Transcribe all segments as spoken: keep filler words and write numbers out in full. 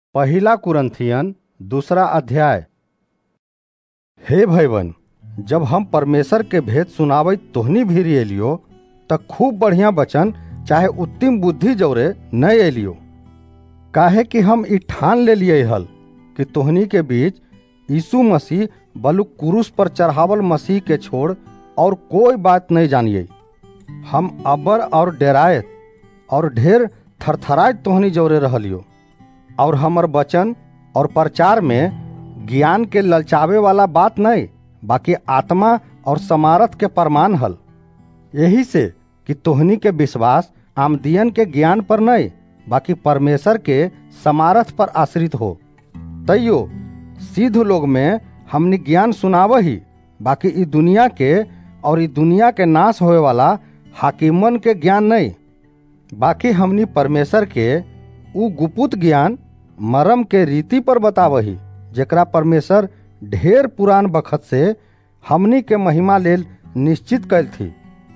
पहिला कुरंथियन दूसरा अध्याय। हे भाईबन, जब हम परमेश्वर के भेद सुनावत तोहनी भीर एलियो त खूब बढ़िया वचन चाहे उत्तम बुद्धि जौरे न एलियो। काहे कि हम ई ठान ले लिए हल कि तोहनी के बीच यीशु मसीह बलु क्रूस पर चढ़ावल मसीह के छोड़ और कोई बात नहीं जानिए। हम अबर और डेरायत और ढेर थरथरायत तोहनी जौरे रहलियो, और हमर वचन और प्रचार में ज्ञान के ललचावे वाला बात नहीं, बाकी आत्मा और समारथ के प्रमाण हल। यही से कि तोहनी के विश्वास आमदियन के ज्ञान पर नहीं, बाकी परमेश्वर के समारथ पर आश्रित हो। तैयो सिद्ध लोग में हमनी ज्ञान सुनाव ही, बाकी ई दुनिया के और ई दुनिया के नाश होए वाला हाकिमन के ज्ञान नहीं। बाकी हमनी परमेश्वर के उ गुप्त ज्ञान मरम के रीति पर बतावही, जेकरा परमेश्वर ढेर पुरान बखत से हमनी के महिमा लेल निश्चित कैल थी,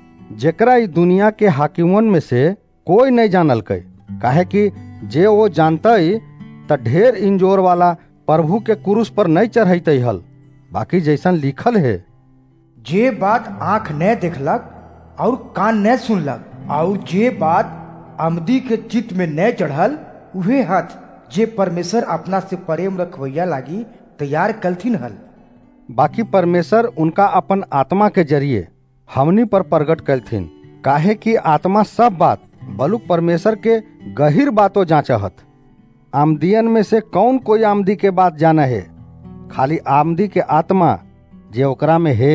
जेकरा ई दुनिया के हाकिमन में से कोई नहीं जानल कै। काहे कि जे वो जानतई त ढेर इंजोर वाला प्रभु के क्रूस पर नहीं चढ़ैते हल। बाकी जैसन लिखल है, जे बात आंख न देखलक और कान न सुनलक और जे बात आमदी के चित्त में न चढ़ल, उहे हाथ जे परमेश्वर अपना से प्रेम रखवैया लागी तैयार कलथिन हल। बाकी परमेश्वर उनका अपन आत्मा के जरिए हमनी पर प्रकट कलथिन। काहे कि आत्मा सब बात बलुक परमेश्वर के गहिर बातों जांचहत। आमदियन में से कौन कोई आमदी के बात जाना है, खाली आमदी के आत्मा जे ओकरा में है।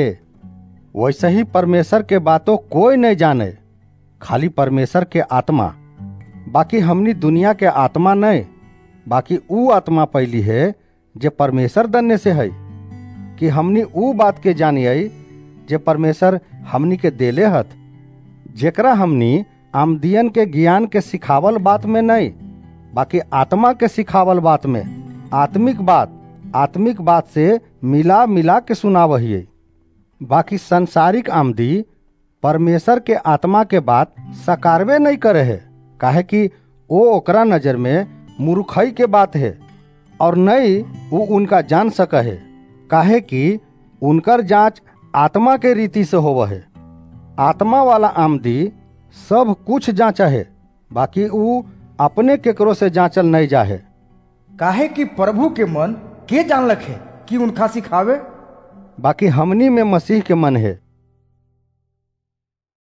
वैसे ही परमेश्वर के बातों कोई नहीं जाने, खाली परमेश्वर के आत्मा। बाकी हमनी दुनिया के आत्मा नहीं, बाकी ऊ आत्मा पहली है जे परमेश्वर दन्ने से है, कि हमनी ऊ बात के जानिए जे परमेश्वर हमनी के देले हत। जेकरा हमनी आमदियन के ज्ञान के सिखावल बात में नहीं, बाकी आत्मा के सिखावल बात में आत्मिक बात आत्मिक बात से मिला मिला के सुनावहिए। बाकी संसारिक आमदी परमेश्वर के आत्मा के बात सकारवे नहीं करे है, काहे कि वो ओकरा नजर में मूर्खई के बात है और नहीं वो उनका जान सका है। काहे कि उनकर जांच आत्मा के रीति से होव है। आत्मा वाला आमदी सब कुछ जांचा है, बाकी वो अपने केकरो से जांचल नहीं जा है। काहे कि प्रभु के मन के जानलक है कि उनका सिखावे। बाकी हमनी में मसीह के मन है,